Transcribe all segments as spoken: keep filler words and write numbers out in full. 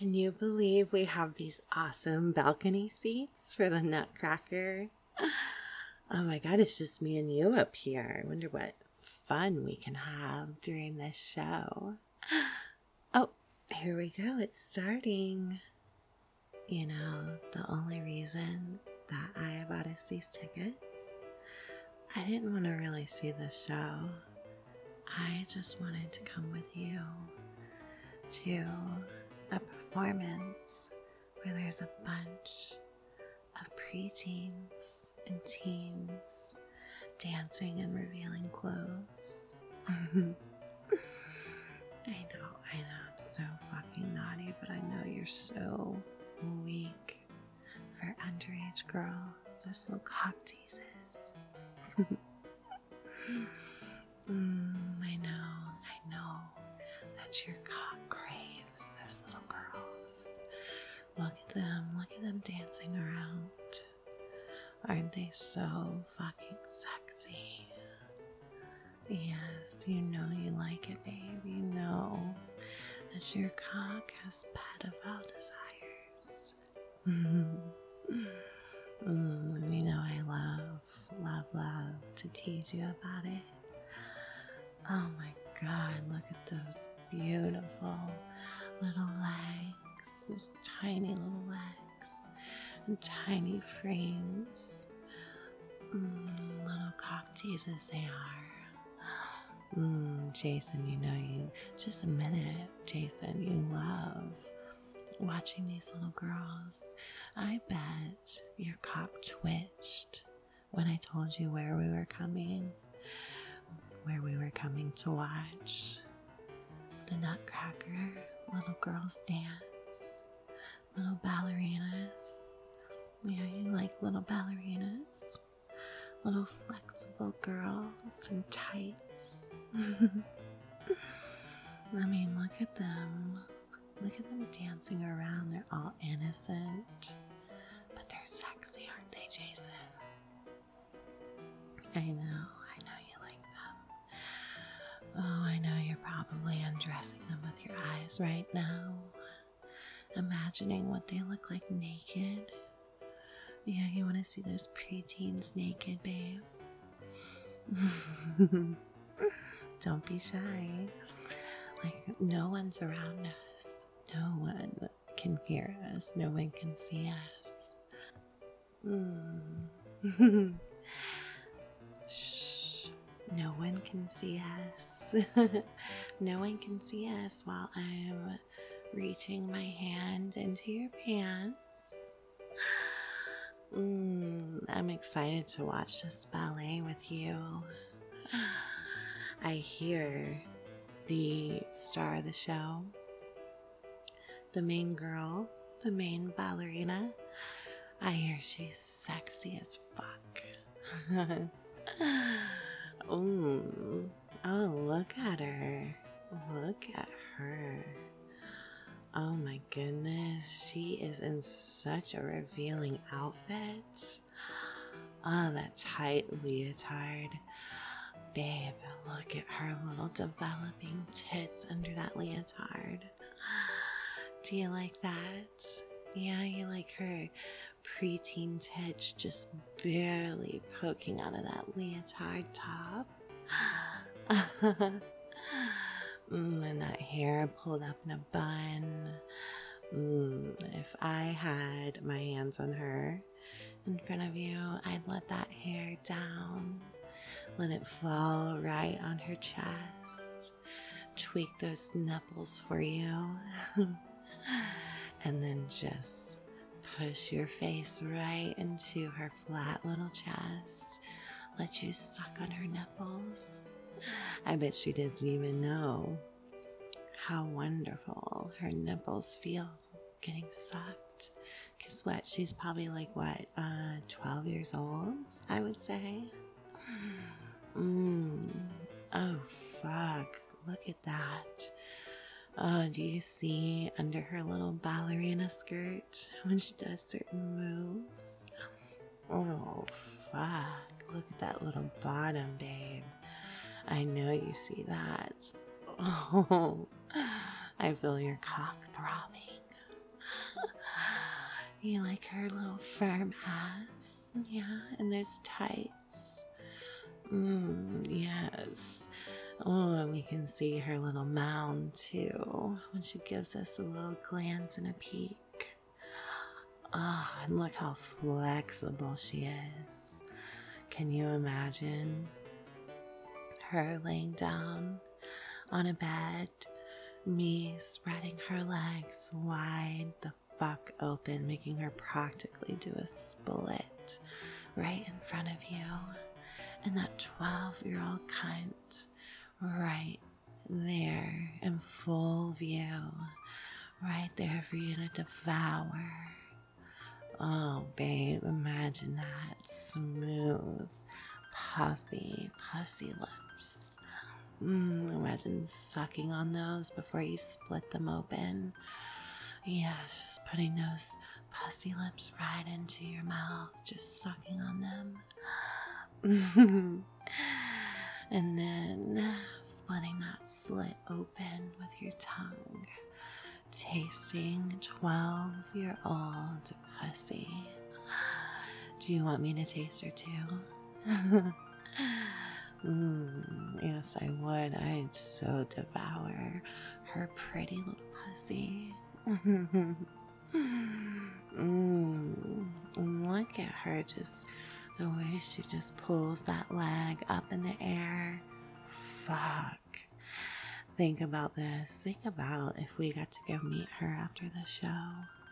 Can you believe we have these awesome balcony seats for the Nutcracker? Oh my god, it's just me and you up here. I wonder what fun we can have during this show. Oh, here we go. It's starting. You know, the only reason that I bought us these tickets, I didn't want to really see this show. I just wanted to come with you to a performance where there's a bunch of preteens and teens dancing and revealing clothes. I know, I know, I'm so fucking naughty, but I know you're so weak for underage girls, those little cock teases. mm, I know, I know that your cock craves those little girls. Look at them, look at them dancing around. Aren't they so fucking sexy? Yes, you know you like it, babe. You know that your cock has pedophile desires. mm, you know I love, love, love to tease you about it. Oh my god, look at those beautiful little legs, those tiny little legs and tiny frames. Mm, little cock teases they are. Mm, Jason, you know you, just a minute, Jason, you love watching these little girls. I bet your cock twitched when I told you where we were coming, where we were coming to watch the Nutcracker little girls dance, little ballerinas. Yeah, you like little ballerinas, little flexible girls in tights. I mean, look at them. Look at them dancing around. They're all innocent, but they're sexy, aren't they, Jason? I know, I know you like them. Oh, I know you're probably undressing them with your eyes right now, imagining what they look like naked. Yeah, you want to see those preteens naked, babe? Don't be shy. Like, no one's around us. No one can hear us. No one can see us. Mm. Shh. No one can see us. No one can see us while I'm reaching my hand into your pants. Mm, I'm excited to watch this ballet with you. I hear the star of the show, the main girl, the main ballerina, I hear she's sexy as fuck. Ooh. Oh, look at her. Look at her. Oh my goodness, she is in such a revealing outfit. Oh, that tight leotard. Babe, look at her little developing tits under that leotard. Do you like that? Yeah, you like her preteen tits just barely poking out of that leotard top. Mm, and that hair pulled up in a bun. Mm, if I had my hands on her in front of you, I'd let that hair down. Let it fall right on her chest. Tweak those nipples for you. And then just push your face right into her flat little chest. Let you suck on her nipples. I bet she doesn't even know how wonderful her nipples feel getting sucked. Guess what? She's probably like, what, uh, twelve years old, I would say. Mmm. Oh, fuck. Look at that. Oh, do you see under her little ballerina skirt when she does certain moves? Oh, fuck. Look at that little bottom, babe. I know you see that. Oh, I feel your cock throbbing. You like her little firm ass? Yeah, and there's tights. Mmm, yes. Oh, and we can see her little mound too when she gives us a little glance and a peek. Oh, and look how flexible she is. Can you imagine her laying down on a bed, me spreading her legs wide the fuck open, making her practically do a split right in front of you, and that twelve-year-old cunt right there in full view, right there for you to devour. Oh, babe, imagine that. Smooth, puffy, pussy lips. Mm, imagine sucking on those before you split them open. Yeah, just putting those pussy lips right into your mouth, just sucking on them. And then splitting that slit open with your tongue. Tasting twelve-year-old pussy. Do you want me to taste her too? mm, yes, I would. I'd so devour her pretty little pussy. mm, look at her, just the way she just pulls that leg up in the air. Fuck. Think about this. Think about if we got to go meet her after the show.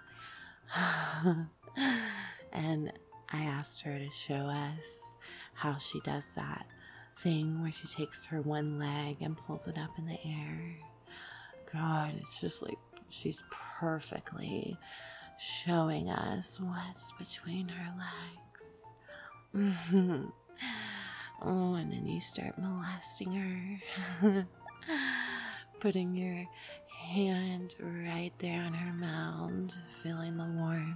And I asked her to show us how she does that thing where she takes her one leg and pulls it up in the air. God, it's just like she's perfectly showing us what's between her legs. Oh, and then you start molesting her. Putting your hand right there on her mound, feeling the warmth.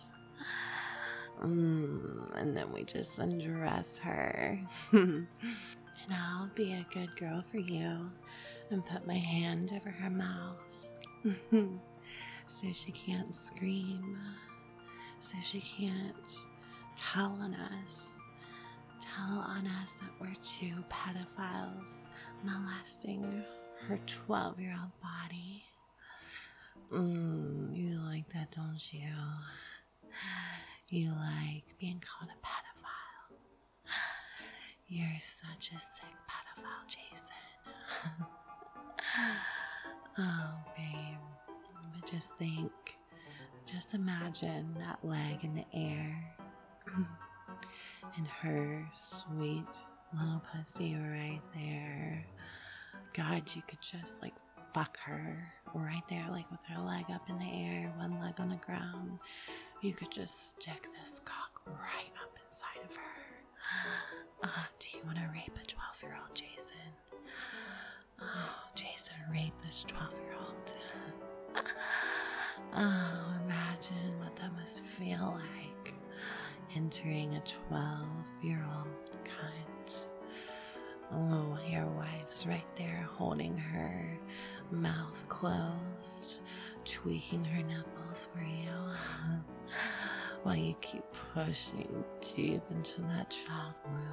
Mm, and then we just undress her. And I'll be a good girl for you and put my hand over her mouth so she can't scream, so she can't tell on us, tell on us that we're two pedophiles molesting her twelve-year-old body. Mm, you like that, don't you? You like being called a pedophile. You're such a sick pedophile, Jason. Oh, babe. But just think, just imagine that leg in the air and her sweet little pussy right there. God, you could just like fuck her right there, like with her leg up in the air, one leg on the ground. You could just stick this cock right up inside of her. Uh, do you want to rape a twelve-year-old, Jason? Oh, Jason, rape this twelve-year-old. Oh, imagine what that must feel like, entering a twelve-year-old cunt. Oh, your wife's right there holding her mouth closed, tweaking her nipples for you, while you keep pushing deep into that child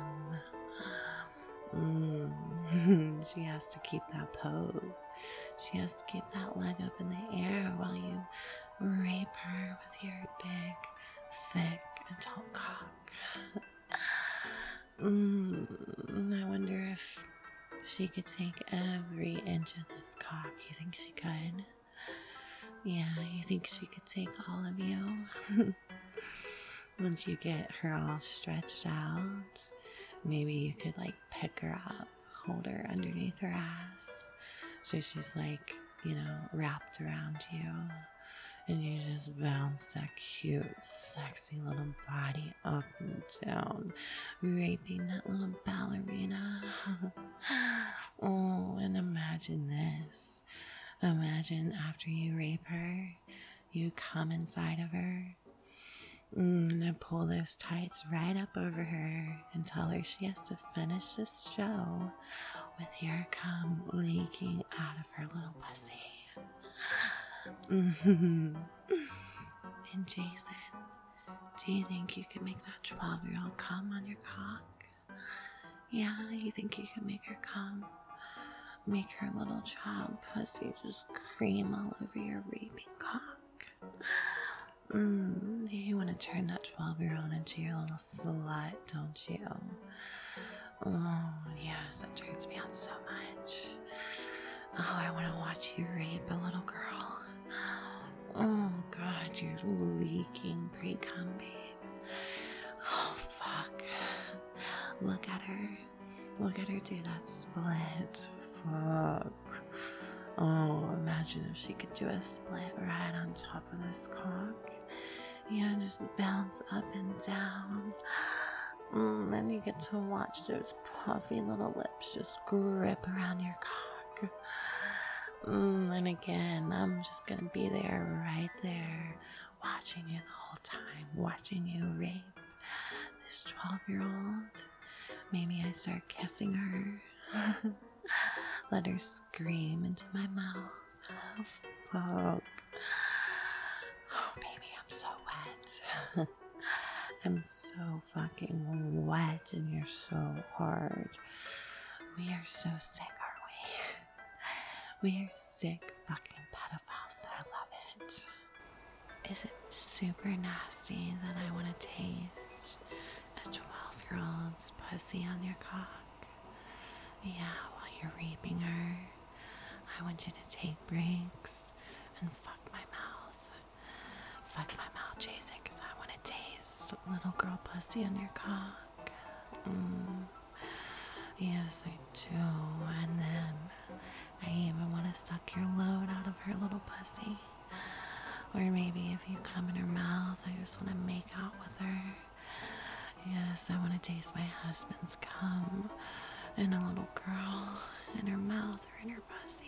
womb. Mm. She has to keep that pose. She has to keep that leg up in the air while you rape her with your big, thick, adult cock. Mm, I wonder if she could take every inch of this cock. You think she could? Yeah, you think she could take all of you? Once you get her all stretched out, maybe you could like pick her up, hold her underneath her ass, so she's like, you know, wrapped around you. And you just bounce that cute, sexy little body up and down, raping that little ballerina. Oh, and imagine this. Imagine after you rape her, you come inside of her, mm, and pull those tights right up over her and tell her she has to finish this show with your cum leaking out of her little pussy. Mm-hmm. And Jason, Do you think you can make that twelve-year-old come on your cock? Yeah, you think you can make her come? Make her little child pussy just cream all over your raping cock? Mm, you want to turn that twelve-year-old into your little slut, don't you? Oh, yes, that turns me on so much. Oh, I want to watch you rape a little girl. Oh, God, you're leaking pre-cum, babe. Oh, fuck. Look at her. Look at her do that split. Fuck. Oh, imagine if she could do a split right on top of this cock. Yeah, just bounce up and down. Mm, then you get to watch those puffy little lips just grip around your cock. Mm, and again, I'm just gonna be there, right there, watching you the whole time, watching you rape this twelve-year-old. Maybe I start kissing her. Let her scream into my mouth. Oh, fuck. Oh, baby, I'm so wet. I'm so fucking wet and you're so hard. We are so sick, aren't we? We are sick fucking pedophiles and I love it. Is it super nasty that I want to taste a twelve-year-old's pussy on your cock? Yeah, while you're raping her, I want you to take breaks and fuck my mouth. Fuck my mouth, Jason, because I want to taste little girl pussy on your cock. Mm. Yes, I do. And then I even want to suck your load out of her little pussy. Or maybe if you come in her mouth, I just want to make out with her. Yes, I want to taste my husband's cum in a little girl in her mouth or in her pussy.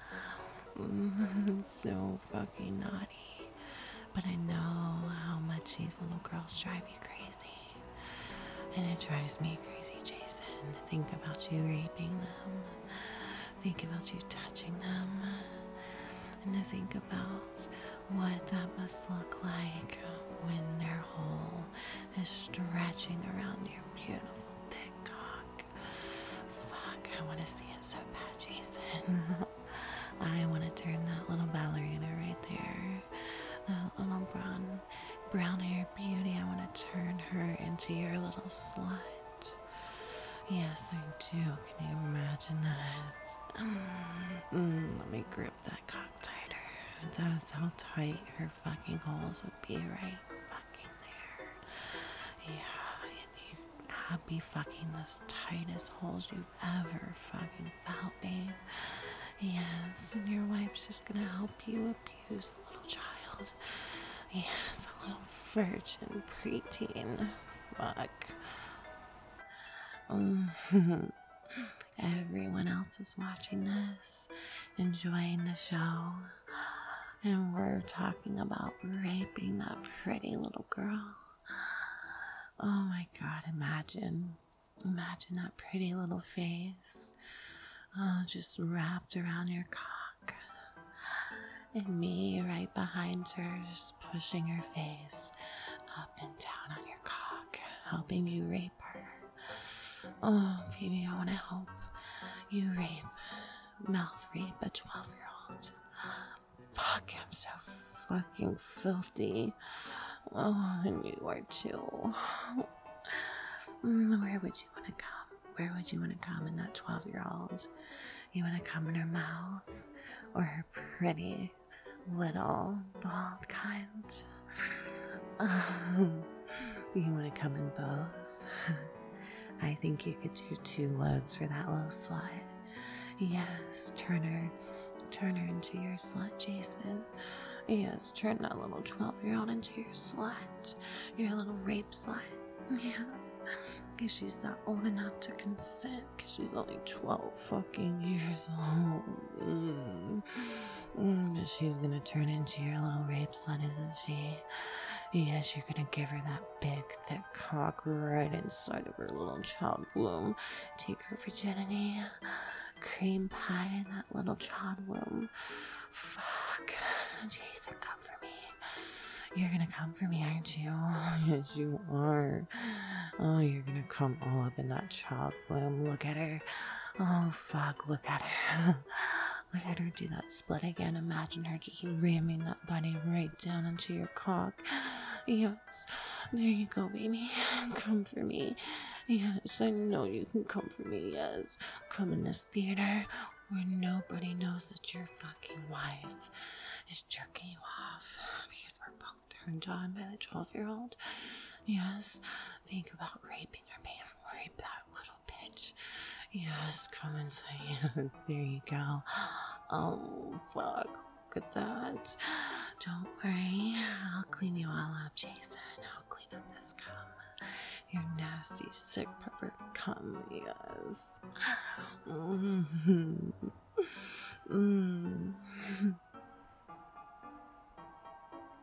Mm, so fucking naughty. But I know how much these little girls drive you crazy. And it drives me crazy, Jason, to think about you raping them. Think about you touching them. And to think about what that must look like when their hole is stretching around your beautiful thick cock. Fuck, I want to see it so bad, Jason. I want to turn that little ballerina right there, that little brown, brown haired beauty, I want to turn her into your little slut. Yes, I do. Can you imagine that? Mm, let me grip that cock tighter. That's how tight her fucking holes would be right fucking there. Yeah, and you'd be fucking the tightest holes you've ever fucking felt, babe. Yes, and your wife's just gonna help you abuse a little child. Yes, a little virgin preteen. Fuck. Um, everyone else is watching this, enjoying the show, and we're talking about raping that pretty little girl. Oh my God, imagine, imagine that pretty little face, oh, just wrapped around your cock, and me right behind her, just pushing her face up and down on your cock, helping you rape her. Oh, baby, I want to help you rape, mouth rape a twelve-year-old. Fuck, I'm so fucking filthy. Oh, and you are too. Mm, where would you want to come? Where would you want to come in that twelve-year-old? You want to come in her mouth or her pretty little bald cunt? Um, you want to come in both? I think you could do two loads for that little slut. Yes, turn her, turn her into your slut, Jason. Yes, turn that little twelve-year-old into your slut, your little rape slut. Yeah, because she's not old enough to consent, because she's only twelve fucking years old. Mm. Mm, but she's gonna turn into your little rape slut, isn't she? Yes, you're gonna give her that big, thick cock right inside of her little child womb. Take her virginity, cream pie in that little child womb. Fuck. Jason, come for me. You're gonna come for me, aren't you? Yes, you are. Oh, you're gonna come all up in that child womb. Look at her. Oh, fuck, look at her. Look at her do that split again. Imagine her just ramming that bunny right down into your cock. Yes. There you go, baby. Come for me. Yes, I know you can come for me. Yes. Come in this theater where nobody knows that your fucking wife is jerking you off because we're both turned on by the twelve-year-old. Yes. Think about raping her, babe. Rape that little bitch. Yes, come inside. There you go. Oh, fuck. Look at that. Don't worry. I'll clean you all up, Jason. I'll clean up this cum. Your nasty, sick, pervert cum. Yes. Mm-hmm. Mm.